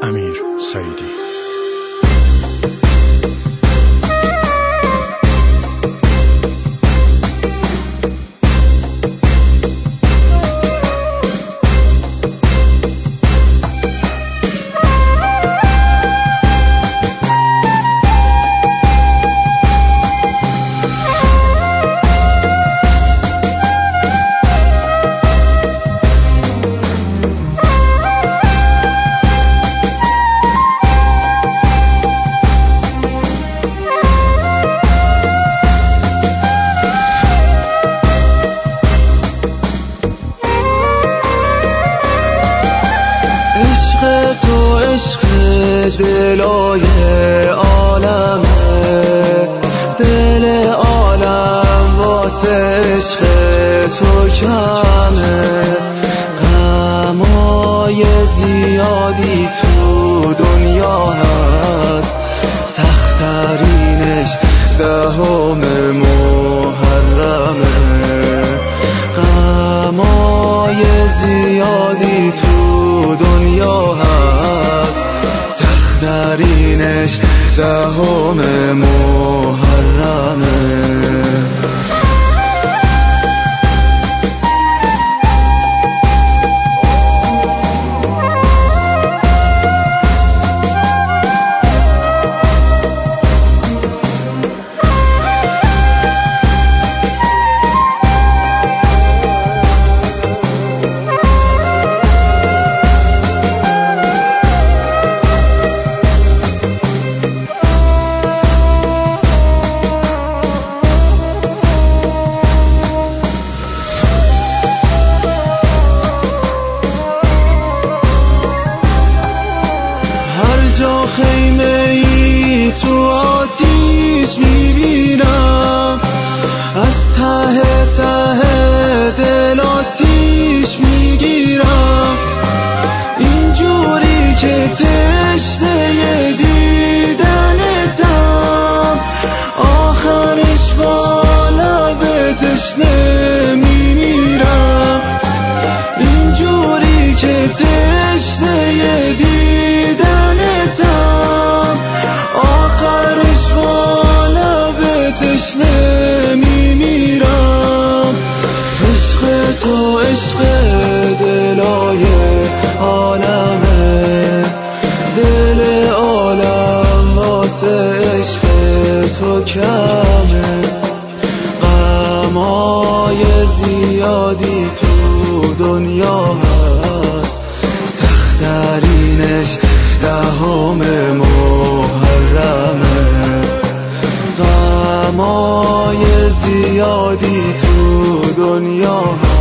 امیر سعیدی. دلای عالمه، دل عالم واسه عشق تو کمه. غمای زیادی تو دنیا هست، سخت‌ترینش 10 محرمه. غمای زیادی تو دنیا هست، سخت‌ترینش 10 محرمه. خیمه ای تو آتیش میبینم، از ته ته دل آتیش میگیرم. اینجوری که تشنه دیدنتم، آخرش بالا به تشنه میمیرم. اینجوری که تشنه دیدنتم، آخرش بالا به تشنه میمیرم. عشق تو عشق دلای عالمه، دل عالم واسه عشق تو کمه. غمای زیادی تو دنیا هست، سخت‌ترینش 10 محرمه. غمای زیادی تو دنیا هست،